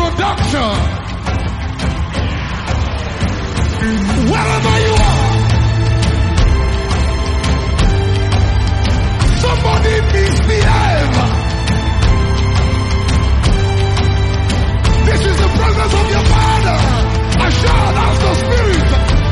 production. Wherever you are, somebody misbehave. This is the presence of your Father. Assured as the Spirit.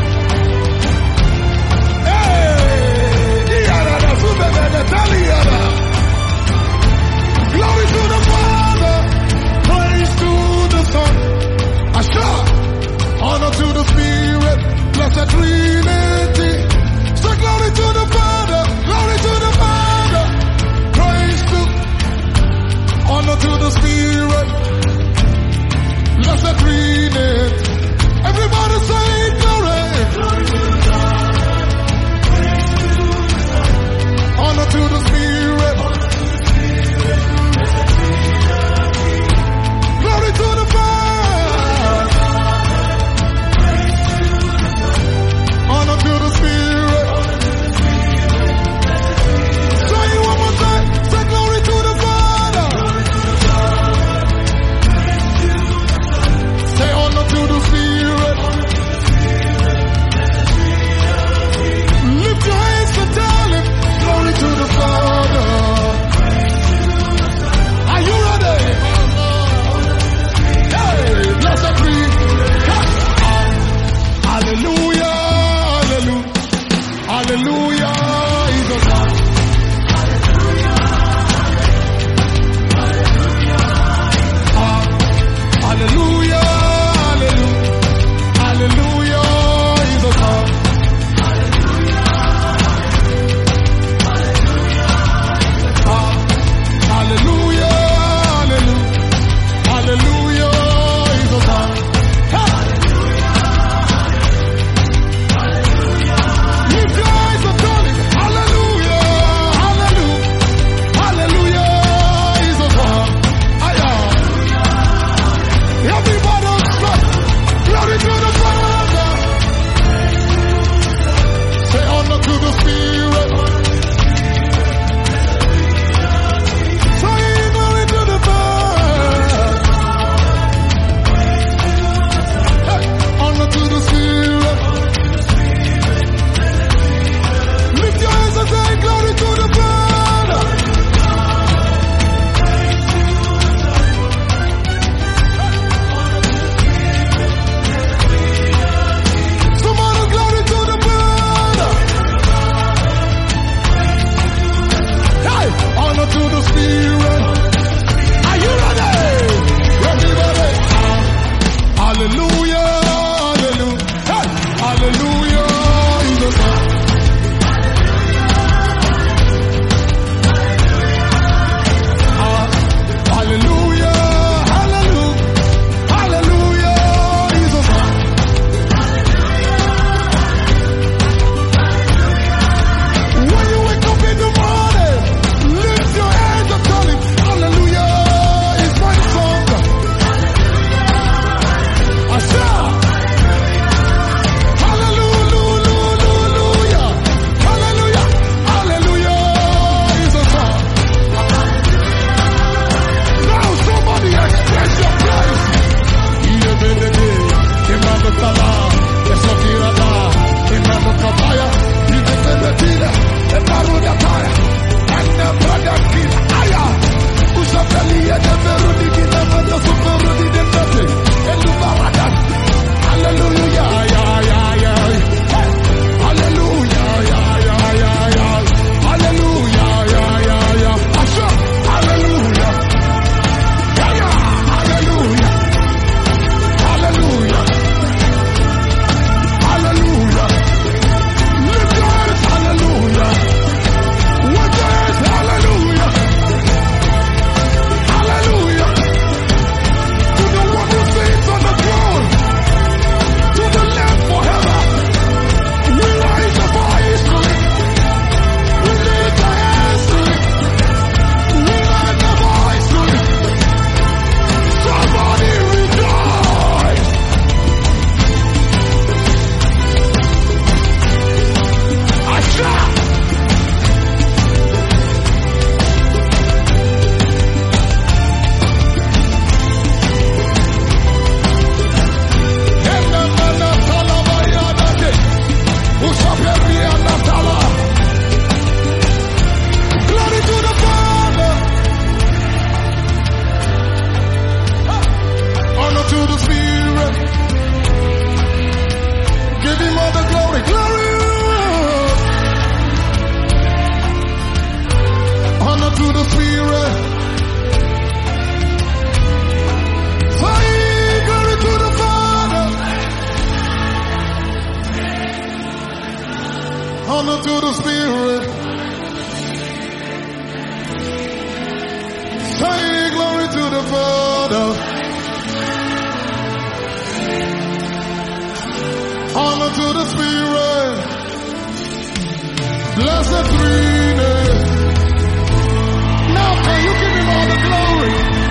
Glory to the Father, praise to the Son, assured, honor to the Spirit, blessed Honor to the Spirit. Say glory to the Father. Honor to the Spirit. Blessed Trinity. Now can you give him all the glory?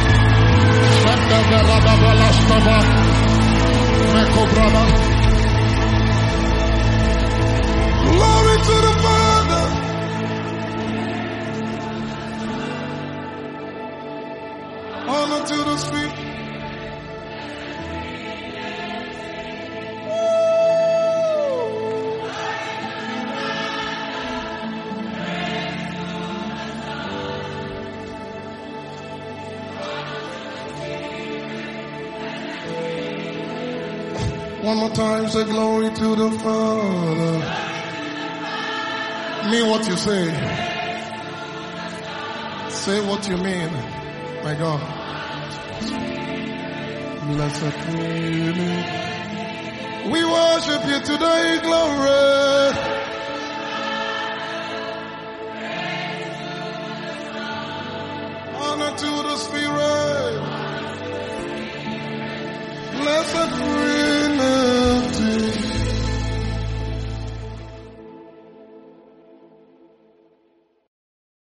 Glory to the Father. Honor to the Spirit. One more time, say glory to the Father. Mean what you say. Say what you mean. My God. Blessed Trinity. We worship you today, glory. Honor to the Spirit. Blessed Trinity.